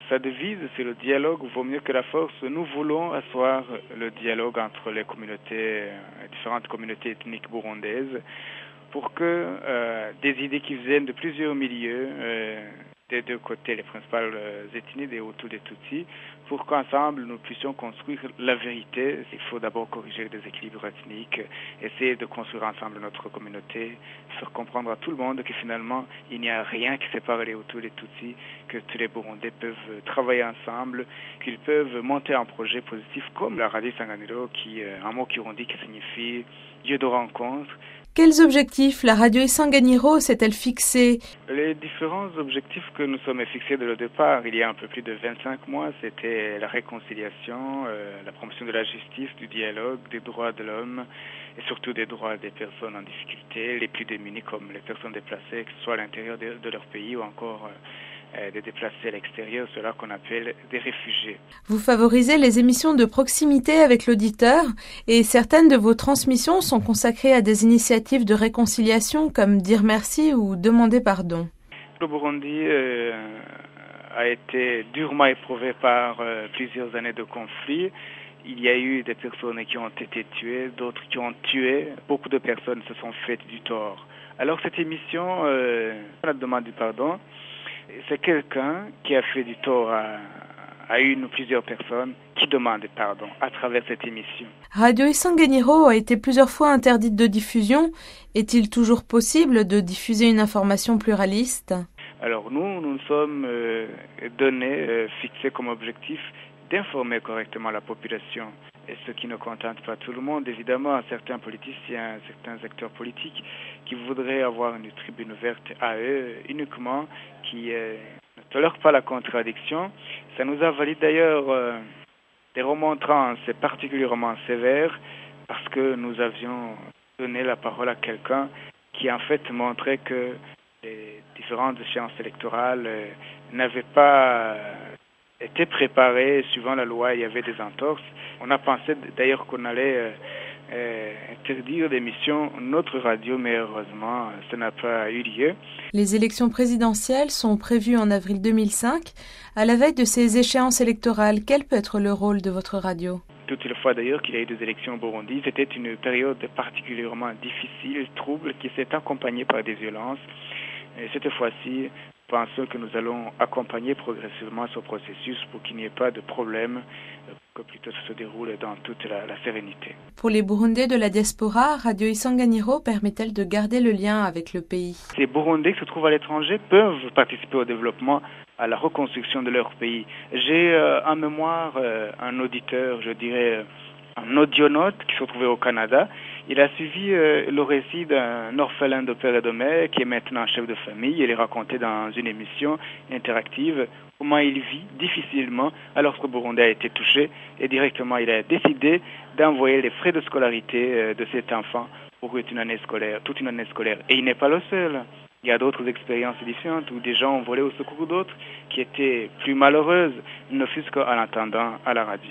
Sa devise, c'est le dialogue vaut mieux que la force. Nous voulons asseoir le dialogue entre les différentes communautés ethniques burundaises pour que des idées qui viennent de plusieurs milieux, des deux côtés, les principales ethnies, des Hutus, des Tutsis, pour qu'ensemble nous puissions construire la vérité. Il faut d'abord corriger les déséquilibres ethniques, essayer de construire ensemble notre communauté, faire comprendre à tout le monde que finalement il n'y a rien qui sépare les Hutus et les Tutsis, que tous les Burundais peuvent travailler ensemble, qu'ils peuvent monter un projet positif comme la Radio Isanganiro, qui un mot kirundi qui signifie lieu de rencontre. Quels objectifs la radio Isanganiro s'est-elle fixée? Les différents objectifs que nous sommes fixés dès le départ, il y a un peu plus de 25 mois, c'était la réconciliation, la promotion de la justice, du dialogue, des droits de l'homme et surtout des droits des personnes en difficulté, les plus démunies comme les personnes déplacées, que ce soit à l'intérieur de leur pays ou encore des déplacés à l'extérieur, ceux-là qu'on appelle des réfugiés. Vous favorisez les émissions de proximité avec l'auditeur et certaines de vos transmissions sont consacrées à des initiatives de réconciliation comme dire merci ou demander pardon. Le Burundi a été durement éprouvé par plusieurs années de conflits. Il y a eu des personnes qui ont été tuées, d'autres qui ont tué. Beaucoup de personnes se sont faites du tort. Alors cette émission, la demande du pardon, c'est quelqu'un qui a fait du tort à une ou plusieurs personnes qui demandent pardon à travers cette émission. Radio Isanganiro a été plusieurs fois interdite de diffusion. Est-il toujours possible de diffuser une information pluraliste? Alors nous sommes fixés comme objectif d'informer correctement la population. Et ce qui ne contente pas tout le monde, évidemment, certains politiciens, certains acteurs politiques qui voudraient avoir une tribune ouverte à eux uniquement, qui ne tolèrent pas la contradiction. Ça nous a valu d'ailleurs des remontrances particulièrement sévères parce que nous avions donné la parole à quelqu'un qui en fait montrait que les différentes échéances électorales n'avaient pas été préparées suivant la loi, il y avait des entorses. On a pensé d'ailleurs qu'on allait interdire d'émission notre radio, mais heureusement, ça n'a pas eu lieu. Les élections présidentielles sont prévues en avril 2005. À la veille de ces échéances électorales, quel peut être le rôle de votre radio? Toutefois d'ailleurs qu'il y a eu des élections au Burundi, c'était une période particulièrement difficile, trouble, qui s'est accompagnée par des violences. Et cette fois-ci, pensons que nous allons accompagner progressivement ce processus pour qu'il n'y ait pas de problème, que plutôt ça se déroule dans toute la sérénité. Pour les Burundais de la diaspora, Radio Isanganiro permet-elle de garder le lien avec le pays? Les Burundais qui se trouvent à l'étranger peuvent participer au développement, à la reconstruction de leur pays. J'ai en mémoire un auditeur, je dirais un audionaute qui se trouvait au Canada. Il a suivi le récit d'un orphelin de père et de mère qui est maintenant chef de famille. Il est raconté dans une émission interactive comment il vit difficilement alors que le Burundi a été touché et directement il a décidé d'envoyer les frais de scolarité de cet enfant pour toute une année scolaire. Et il n'est pas le seul. Il y a d'autres expériences différentes où des gens ont volé au secours d'autres qui étaient plus malheureuses, ne fût-ce qu'en l'entendant à la radio.